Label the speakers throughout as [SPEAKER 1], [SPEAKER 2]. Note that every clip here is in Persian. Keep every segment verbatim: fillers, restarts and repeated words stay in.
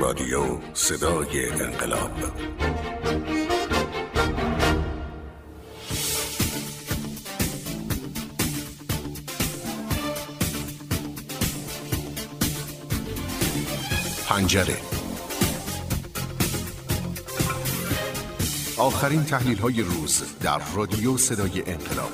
[SPEAKER 1] رادیو صدای انقلاب. پنجره. آخرین تحلیل های روز در رادیو صدای انقلاب.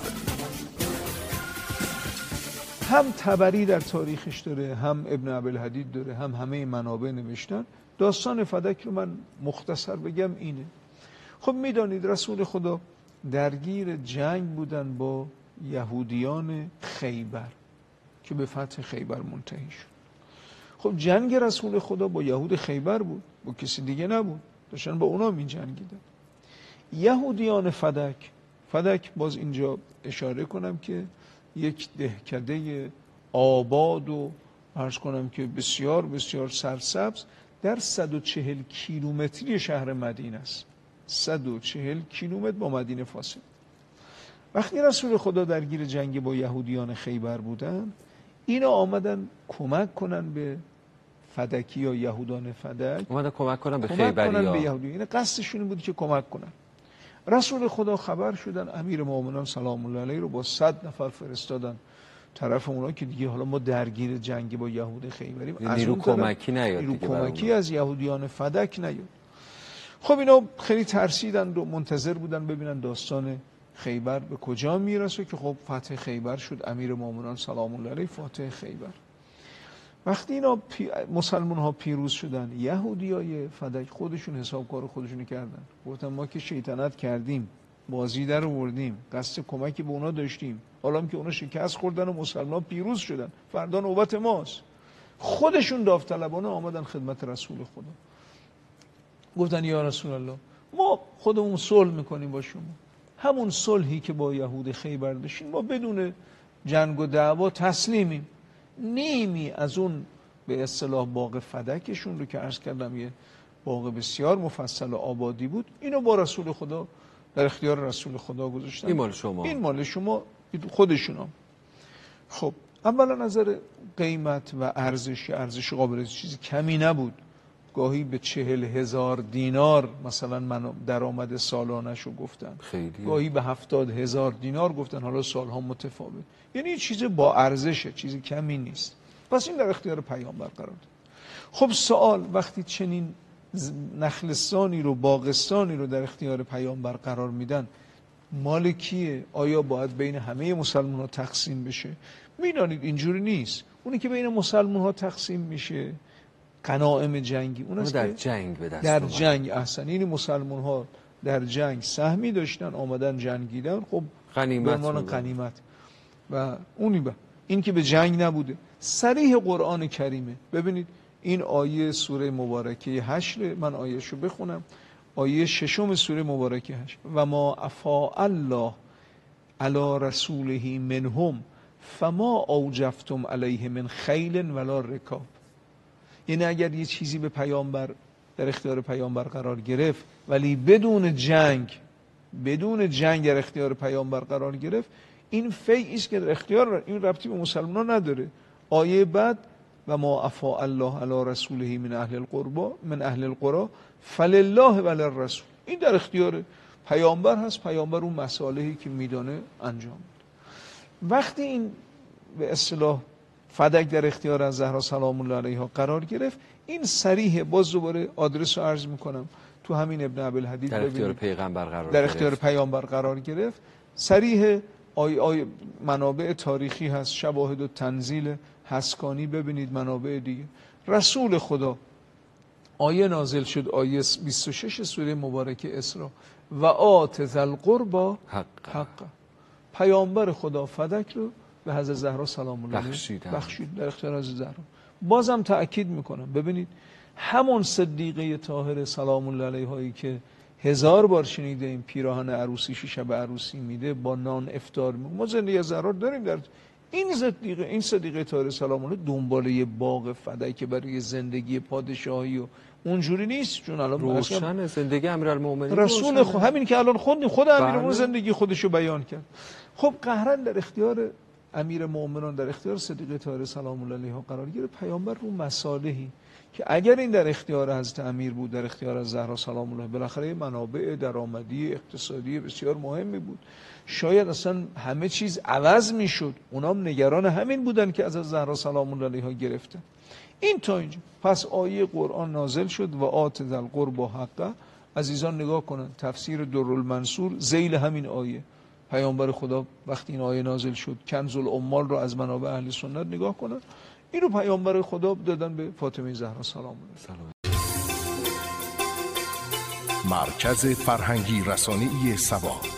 [SPEAKER 2] هم طبری در تاریخش داره، هم ابن ابوالحدید داره، هم همه منابع نوشتن. داستان فدک رو من مختصر بگم اینه. خب میدانید رسول خدا درگیر جنگ بودن با یهودیان خیبر که به فتح خیبر منتهی شد. خب جنگ رسول خدا با یهود خیبر بود، با کسی دیگه نبود، داشتن با اونا می جنگیدن. یهودیان فدک، فدک باز اینجا اشاره کنم که یک دهکده آباد و عرض کنم که بسیار بسیار سرسبز در صد و چهل کیلومتری شهر مدینه است. صد و چهل کیلومتر با مدینه فاصله. وقتی رسول خدا درگیر جنگ با یهودیان خیبر بودن، اینا آمدن کمک کنن به فدکی یا یهودان فدک،
[SPEAKER 3] اومدن کمک کنن به
[SPEAKER 2] خیبری ها، به
[SPEAKER 3] یهودی.
[SPEAKER 2] این قصدشون بود که کمک کنن. رسول خدا خبر شدن، امیر مومنان سلام الله علیه رو با صد نفر فرستادن طرف اونا که دیگه حالا ما درگیر جنگ با یهود خیبریم، از
[SPEAKER 3] نیرو
[SPEAKER 2] اون
[SPEAKER 3] کمکی نیاد،
[SPEAKER 2] نیرو
[SPEAKER 3] دیگه
[SPEAKER 2] کمکی از یهودیان فدک نیاد. خب اینا خیلی ترسیدن و منتظر بودن ببینن داستان خیبر به کجا میرسه که خب فتح خیبر شد، امیر مومنان سلام الله علیه فاتح خیبر. وقتی اینا پی... مسلمان ها پیروز شدن، یهودیای فدک خودشون حسابکار خودشونو کردن، گفتن ما که شیطنت کردیم، بازی در آوردیم، قصد کمکی به اونا داشتیم، حالا هم که اونا شکست خوردن و مسلمان ها پیروز شدن، فردا نوبت ماست. خودشون داوطلبانه آمدن خدمت رسول خدا، گفتن یا رسول الله ما خودمون صلح میکنیم با شما، همون صلحی که با یهود خیبر داشتیم ما بدون جنگ و دعوا تسلیمیم، نیمی از اون به اصطلاح باغ فدکشون رو که عرض کردم یه باغ بسیار مفصل و آبادی بود، اینو با رسول خدا در اختیار رسول خدا گذاشتن.
[SPEAKER 3] این مال شما،
[SPEAKER 2] این مال شما خودشون. خب اولا نظر قیمت و ارزش، ارزش قابل چیزی کمی نبود، گاهی به چهل هزار دینار مثلا من درآمد سالانش رو گفتن،
[SPEAKER 3] خیلی.
[SPEAKER 2] گاهی به هفتاد هزار دینار گفتن، حالا سالها متفاوت. یعنی چیز با ارزشه، چیزی کمی نیست. پس این در اختیار پیامبر قرار داد. خب سوال، وقتی چنین نخلستانی رو، باغستانی رو در اختیار پیامبر قرار میدن، مال کیه؟ آیا باید بین همه مسلمان ها تقسیم بشه؟ میدانید اینجوری نیست. اونی که بین مسلمان ها تقسیم میشه غنایم جنگی، اون است
[SPEAKER 3] در
[SPEAKER 2] که
[SPEAKER 3] جنگ به دست
[SPEAKER 2] در
[SPEAKER 3] اومد.
[SPEAKER 2] جنگ احسن، این مسلمان ها در جنگ سهمی داشتن، آمدن جنگیدن، خب به عنوان غنیمت. و اونی با این که به جنگ نبوده. صریح قرآن کریمه. ببینید این آیه سوره مبارکه حشر، من آیهشو بخونم، آیه ششم سوره مبارکه حشر: و ما افاء الله علی رسوله منهم فما اوجفتم علیه من خیل ولا رکاب. یعنی اگر یه چیزی به پیامبر، در اختیار پیامبر قرار گرفت ولی بدون جنگ، بدون جنگ در اختیار پیامبر قرار گرفت، این فیعی است که در اختیار، این ربطی به مسلمان نداره. آیه بعد: و ما افاء الله علی رسوله من اهل القربا من اهل القرى فلله وللرسول، این در اختیار پیامبر هست، پیامبر اون مصالحی که میدانه انجام میده. وقتی این به اصطلاح فدک در اختیار از زهرا سلام الله علیها قرار گرفت، این صریح، باز دوباره آدرس رو عرض میکنم، تو همین ابن ابوالحدید
[SPEAKER 3] در اختیار پیغمبر قرار
[SPEAKER 2] در اختیار پیامبر قرار گرفت. صریح آی آی منابع تاریخی هست، شواهد و تنزیل حسکانی، ببینید منابع دیگه. رسول خدا آیه نازل شد، آیه بیست و شش سوره مبارکه اسراء: و آت ذی القربی
[SPEAKER 3] حق
[SPEAKER 2] حق. پیامبر خدا فدک رو به حضرت زهرا سلام الله علیها
[SPEAKER 3] بخشید,
[SPEAKER 2] بخشید در اختیار از زهرا. بازم تأکید میکنم، ببینید همون صدیقه طاهره سلام الله علیهایی که هزار بار شنیده این پیراهن عروسیش شب عروسی میده، با نان افطار میکنه، ما زندگی زهرا داریم. در این صدیقه، این صدیقه طاهره سلام الله دنباله یه باغ فدک برای زندگی پادشاهی و اونجوری نیست، چون الان
[SPEAKER 3] روشن زندگی امیرالمومنین
[SPEAKER 2] رسول خود، همین که الان خود خود امیرالمومنین زندگی خودشو بیان کرد. خب قهرن در اختیار امیر مومنان، در اختیار صدیقه طاهره سلام الله علیها قرار گرفت. پیامبر رو مصالحی که اگر این در اختیار حضرت امیر بود، در اختیار زهرا سلام الله، بالاخره منابع درآمدی اقتصادی بسیار مهمی بود، شاید اصلا همه چیز عوض میشد. اونام نگران همین بودن که از زهرا سلام الله علیها گرفتن. این تا اینجا. پس آیه قرآن نازل شد و آت ذی القربی حقه. عزیزان نگاه کنن تفسیر درالمنصور ذیل همین آیه. پیامبر خدا وقتی این آیه نازل شد کنز العمال رو از منابع اهل سنت نگاه کنن، اینو پیامبر خدا دادن به فاطمه زهرا سلام الله.
[SPEAKER 1] مرکز فرهنگی رسانه‌ای سبا.